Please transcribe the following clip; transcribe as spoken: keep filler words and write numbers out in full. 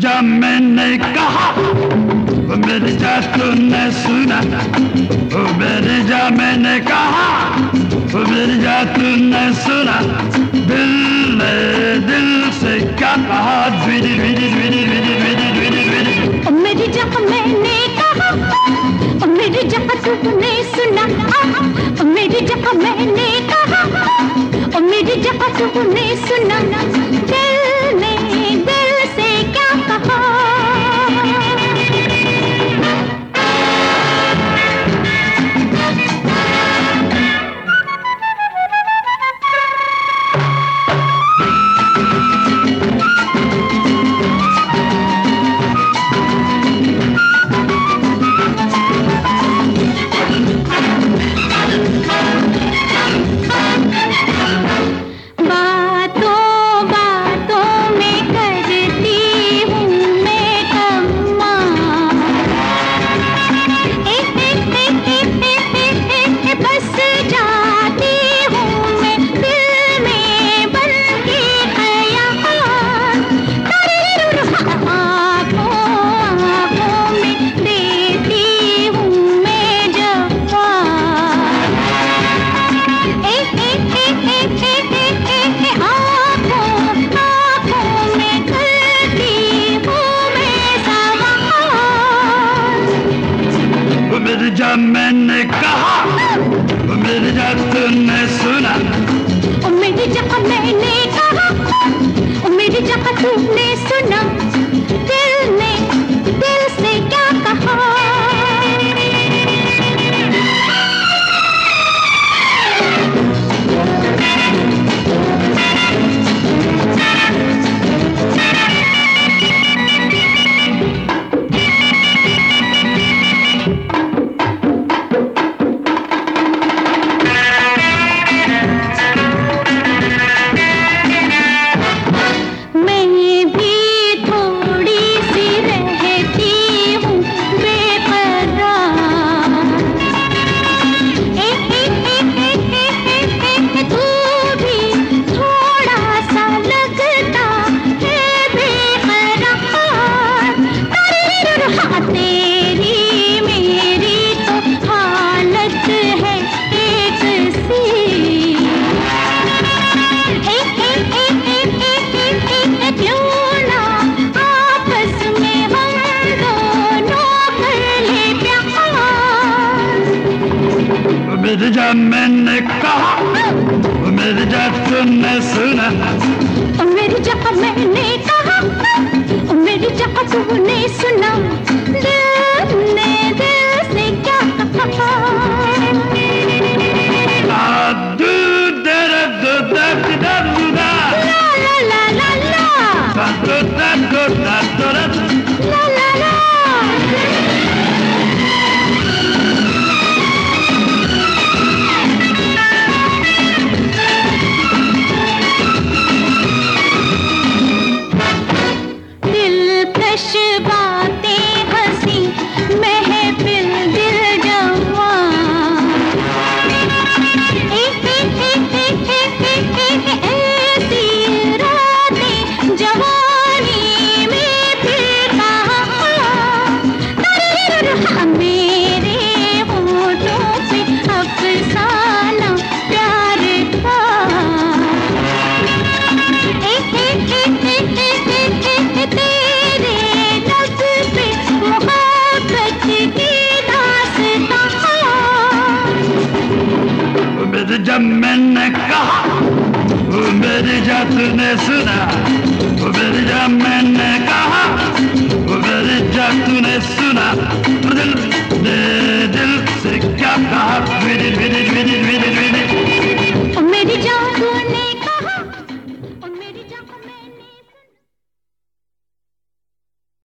जा मैंने कहा, ओ मेरी जा तूने सुना, ओ मेरी जा मैंने कहा, ओ मेरी जा तूने सुना, दिल ने दिल से क्या कहा, द्विदी द्विदी द्विदी द्विदी द्विदी द्विदी द्विदी। ओ मेरी जा मैंने कहा, ओ मेरी जा तूने सुना, ओ मेरी जा मैंने कहा, ओ मेरी जा तूने सुना, दिल ने दिल से क्या कहा। मेरी जा मैंने कहा, ओ मेरी जा तूने सुना, ओ मेरी जा मैंने कहा, ओ मेरी जा तूने सुना, दिल ने दिल से क्या कहा। मेरी जा मैंने कहा, ओ मेरी जा तूने सुना, ओ मेरी जा मैंने कहा, ओ मेरी जा तूने सुना, दिल ने दिल से क्या कहा। दू दर दू दर दर दूदा, ला ला ला ला दू दर दू दर दर ला ला ला। जब मैंने कहा, ओ मेरी जा तूने सुना, ओ मेरी जा मैंने कहा, ओ मेरी जा तूने सुना,